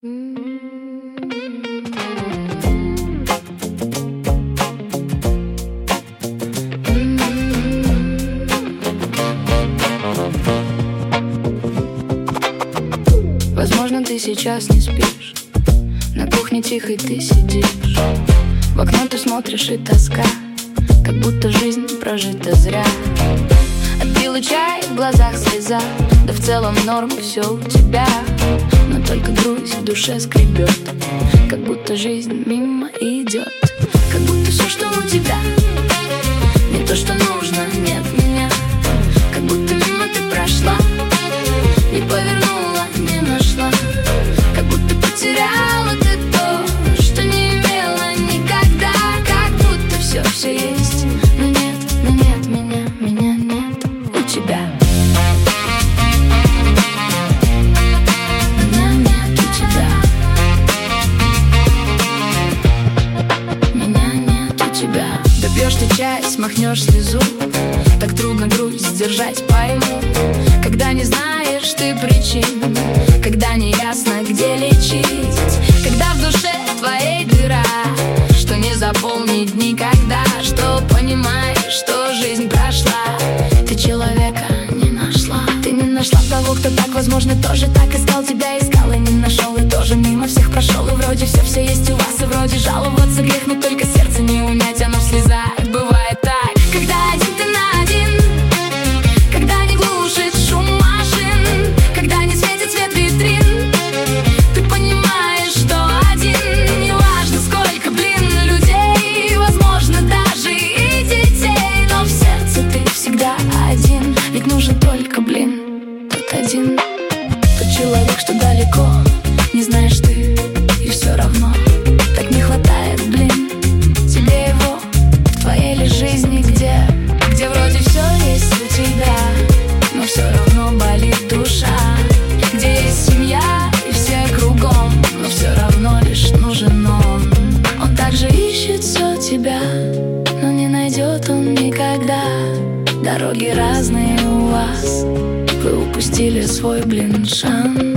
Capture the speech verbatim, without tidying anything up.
Возможно, ты сейчас не спишь, на кухне тихой ты сидишь, в окно ты смотришь и тоска, как будто жизнь прожита зря. Отпила чай, в глазах слеза, да в целом норм все у тебя, но только грусть в душе скребет, как будто жизнь мимо идет, как будто все, что у тебя, не то, что нужно, нет меня, как будто мимо ты прошла, не повернула, не нашла, как будто потеряла ты то, что не имела никогда, как будто все, все есть, но нет, но нет меня, меня нет у тебя. Меня нет у тебя. Меня нет у тебя. Допьешь ты чай, смахнешь слезу, так трудно грусть сдержать, пойму, когда не знаешь ты причин, когда не ясно, где лечить, когда в душе твоей дыра, что не заполнить никогда, что понимаешь, что жизнь прошла, ты человека не нашла. Ты не нашла того, кто так, возможно, тоже так искал тебя, искал и не нашел, и тоже мимо всех прошел, и вроде все, все есть у вас, и вроде жаловаться грех, но только сердце не унять, оно в слезах, бывает так, когда один ты на один, когда не глушит шум машин, когда не светит свет витрин, ты понимаешь, что один, неважно сколько, блин, людей, возможно, даже и детей, но в сердце ты всегда один, ведь нужен только, блин, тот один, тот человек, что далеко, не знаешь ты, и все равно так не хватает, блин, тебе его в твоей ли жизни, где, где вроде все есть у тебя, но все равно болит душа, где есть семья и все кругом, но все равно лишь нужен он. Он также ищет все тебя, но не найдет он никогда. Дороги разные у вас, вы упустили свой, блин, шанс.